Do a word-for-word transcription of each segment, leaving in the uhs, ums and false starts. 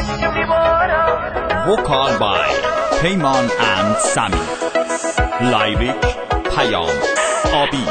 Vocal by Payman and Sami. Lyric Payam Abi.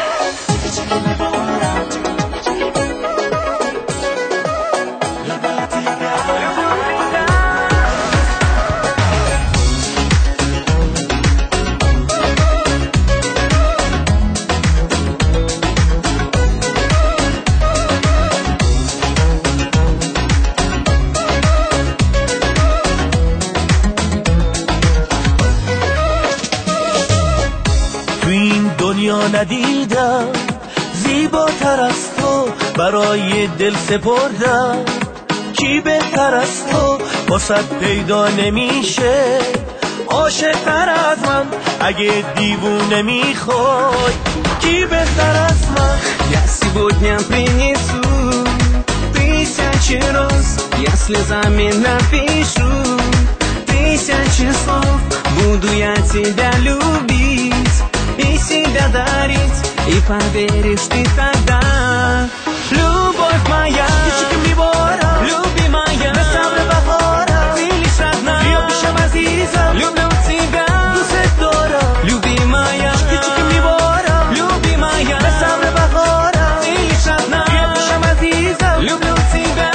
تو این دنیا ندیدم زیباتر از تو برای دل سپردم، کی بهتر از تو واسط پیدا نمیشه، عاشق‌تر از من اگه دیوونه میخوای، کی بهتر از من. Я сегодня принесу тысячи роз, я слезами напишу тысячи слов. Буду я тебя любить и себя дарить, и поверишь ты тогда. Любовь моя, любимая, ты лишь одна. Люблю тебя, любимая, любимая, ты лишь одна. Люблю тебя,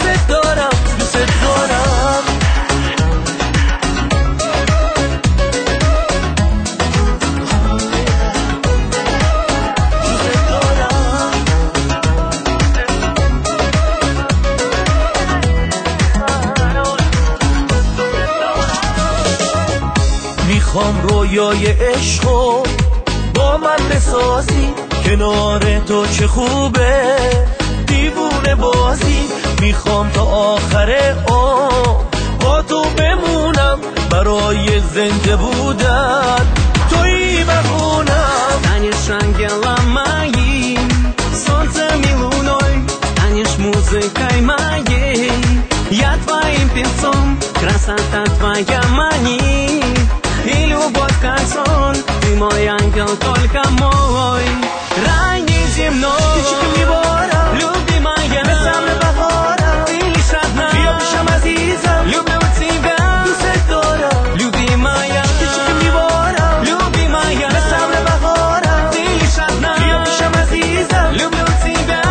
میخوام رویای عشقو با من بسازی، کنار تو چه خوبه دیوونه بازی. میخوام تا آخر عمر با تو بمونم، برای زنده بودن تویی بخونم. станешь ангелом моим, солнцем и луной, станешь музыкой моей, я твоим певцом, красота твоя манит, и любовь как сон, ты мой ангел, только мой, рай неземной, любимая, ты лишь одна, люблю тебя, любимая, любимая, ты лишь одна, люблю тебя,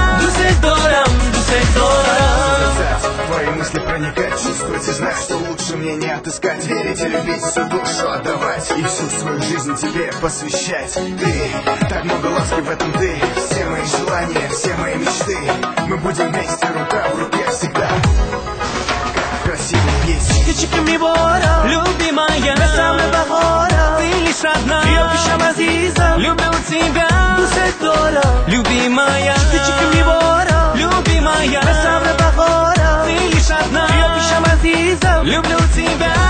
твои мысли проникать, чувствовать и знать, что лучше мне не отыскать. Верить и любить, всю душу отдавать и всю свою жизнь тебе посвящать. Ты, так много ласки в этом ты, все мои желания, все мои мечты. Мы будем вместе, рука в руке всегда, как в красивой песне. любимая, ты лишь одна, люблю тебя, любимая, любимая, ты лишь одна, люблю тебя.